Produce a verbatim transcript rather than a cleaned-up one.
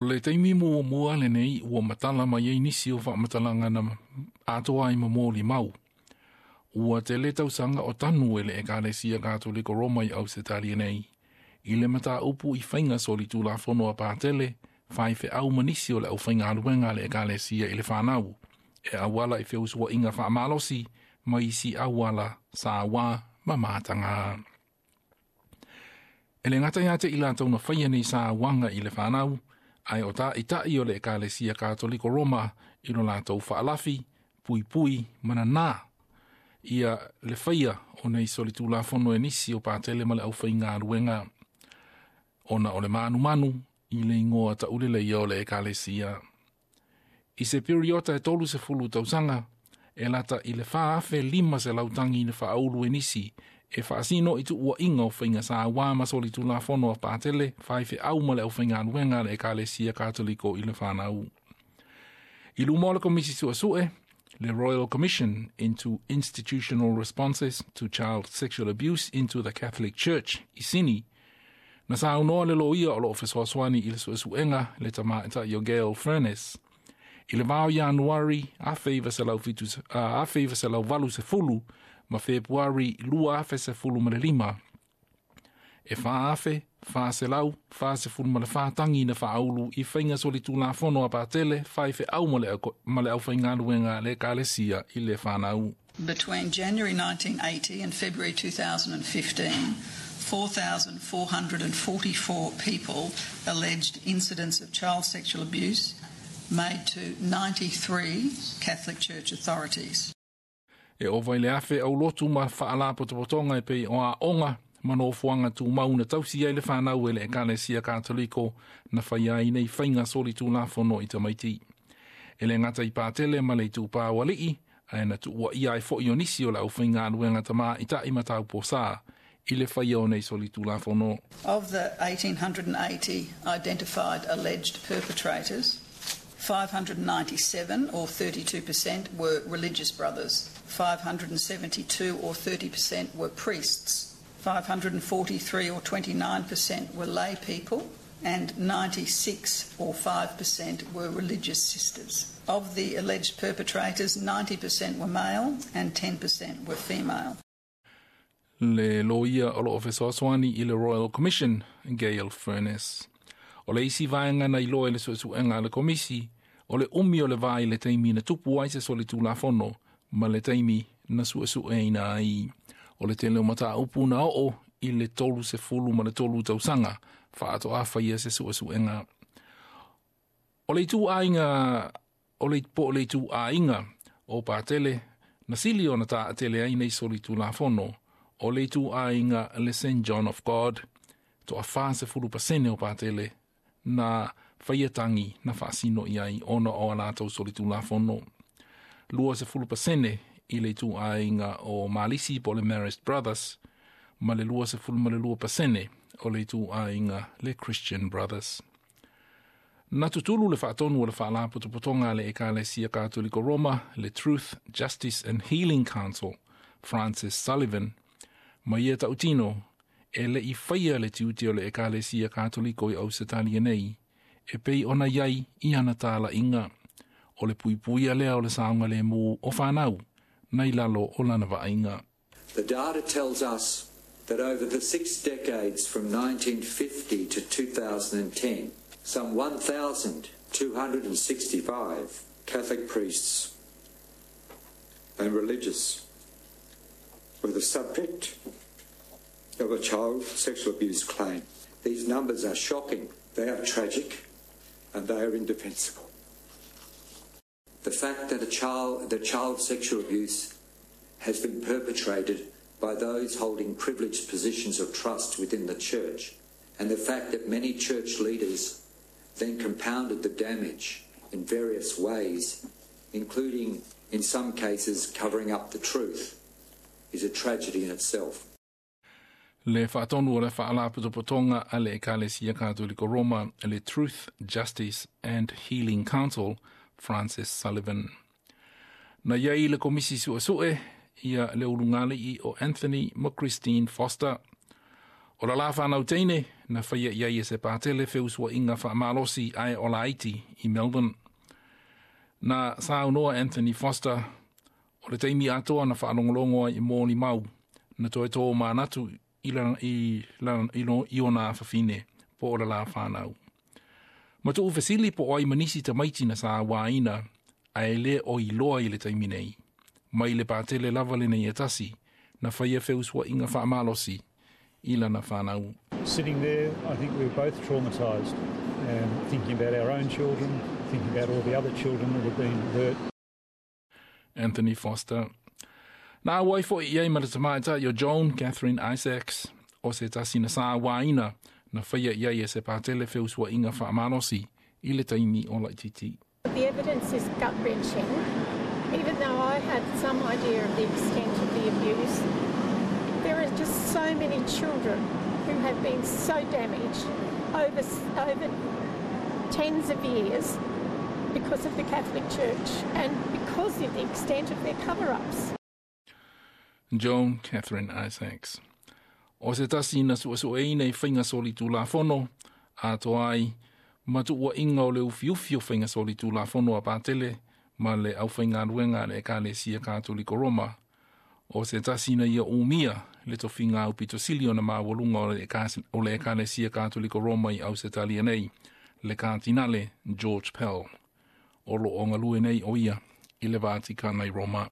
Le teimi mua mua le nei ua matala mai ei nisi o wha matalanga na atoa i mamoli mau. Ua te le tausanga o tanu e le ekalesia Katoliko Roma i au se tari nei. I le mata upu i whainga soli tu la whono a pātele, whai fe au manisi o le au whainga aluenga le ekalesia i le whanau. E awala i whiusua inga wha malosi, mai si awala sa wā mamatanga. E le ngata ia te ila tauna whaia nei sa wanga i le whanau, ai o ta ita i o le ekalesia Katoliko Roma i no la tau whaalafi, pui pui, mana nā. Ia le whaia o nei soli tu la whono e nisi o pātele ma le au whainga aluenga. Ona o le manu manu, i le ingoa ta ulele i o le ekalesia. I se periota e tolu se fulu tausanga, e lata i le whaafe lima se lautangi i le whaaulu e nisi, e whaasino i tu ua inga o whainga sa wāma soli tu la whono a pātele, whaife au ma le au whainga aluenga le ekalesia Katoliko i le whanau. I lumo le komisi sua sue, the Royal Commission into Institutional Responses to Child Sexual Abuse into the Catholic Church, i sini, na sa unoa le lo ia o lo ofesoaswani i le suesuenga le tamaita i o Gail Furness. I le vao Januari, a feiva se lau fitu, a feiva se lau valu se fulu, ma Februari lua afe se fulu ma le lima. E wha afe, wha se lau, wha se fulu ma le wha tangi na wha aulu i whainga soli tu la whono a pātele, whai fe au ma le au whainga luenga le kālesia i le whanau. Between January nineteen eighty and February two thousand fifteen, four thousand four hundred forty-four people alleged incidents of child sexual abuse made to ninety-three Catholic Church authorities. E o vai le afe au lotu ma whaala potopotonga e pei o a onga mano fuanga tu mauna tausi ai le whanau e le ekalesia Katoliko na whaiai nei whainga soli tu la whono i tamaiti. E le ngata i pātele ma le tu pāwalii, ai na tu ua ia e fo i onisi o la au whainga anuenga tama i ta i matau pōsā, i le whaia o nei soli tu la whono. Of the one thousand eight hundred eighty identified alleged perpetrators, five hundred ninety-seven or thirty-two percent were religious brothers, five hundred seventy-two or thirty percent were priests, five hundred forty-three or twenty-nine percent were lay people, and ninety-six or five percent were religious sisters. Of the alleged perpetrators, ninety percent were male and ten percent were female. Le loia o lo ofesoaswani i le Royal Commission, Gail Furness. O le isi vaenga na iloa le suesuenga le komisi, o le umi o le vai le teimi na tupu ai se soli tu la whono, ma le teimi na suesuenga ai. O le tele o mata upu na o i le tolu se fulu ma le tolu tausanga, whaato a whaia se suesuenga. O le tu ainga, o le po le tu ainga, o pātele, na sili o na ta atele ai nei soli tu la whono, o le tu ainga le Saint John of God, to a wha se fulu pasene o pātele, na whaiatangi na whaasino i ai ona o anātou soli tu la whono. Lua se fulu pasene i le tu ainga o Malisi po le Marist Brothers, ma le lua se fulu ma le lua pasene o le tu ainga le Christian Brothers. Na tutulu le whaatonu o le whaala putuputonga le ekalesia Katoliko Roma, le Truth, Justice and Healing Council, Francis Sullivan, ma ia tautino, e le i whaia le tiuti o le ekalesia Katoliko i au Setalia nei, e pei ona iai i ana tāla inga, o le puipui a lea o le saunga le mū o whanau, nei lalo o lana vainga. The data tells us that over the six decades from nineteen fifty to two thousand ten, some one thousand two hundred sixty-five Catholic priests and religious were the subject of a child sexual abuse claim. These numbers are shocking, they are tragic, and they are indefensible. The fact that a child, that child sexual abuse has been perpetrated by those holding privileged positions of trust within the church, and the fact that many church leaders then compounded the damage in various ways, including in some cases covering up the truth, is a tragedy in itself. Le whaatonu o le whaala putopotonga a le ekalesia Katoliko Roma, le Truth, Justice and Healing Council, Francis Sullivan. Na iai le komisi sua sue, ia le ulungali i o Anthony McChristine Foster. O la la whanau teine, na whaia iai e se pātele whiusua inga wha malosi ai o Laiti i Melbourne. Na sāu noa Anthony Foster o le teimi atoa na whaalongolongoa i mōni mau na toi tō mānatu i lana i lana i no i ona whawhine po ora la whanau. Ma tu ufesili po oi manisi ta maiti na sā wāina a e le o i loa i le teimi nei. Mai le pātele lava le nei e tasi na whaia whiusua inga wha malosi i lana whanau. Sitting there, I think we were both traumatised, um, thinking about our own children, thinking about all the other children that have been hurt. Anthony Foster. Nā wai fo i ei maratamaita i o Joan Catherine Isaacs o se tasi na sā wāina na whaia i ei e se pātele whiusua inga wha malosi i le taimi o Laititi. The evidence is gut-wrenching. Even though I had some idea of the extent of the abuse, there are just so many children who have been so damaged over, over tens of years because of the Catholic Church and because of the extent of their cover-ups. Joan Catherine Isaacs. O se tasi na suasua e nei whainga soli tū la whono, a to ai, matu ua inga o le ufiufi o whainga soli tū la whono a pātele, ma le au whainga ruenga le ka le sia Kātoliko Roma. O se tasi na ia umia, le to whinga au pito silio na mawalunga o le o le ka le sia Kātoliko Roma i au se talia nei, le kātinale George Pell. O lo o ngalue nei o ia, i le Vatikana i Roma.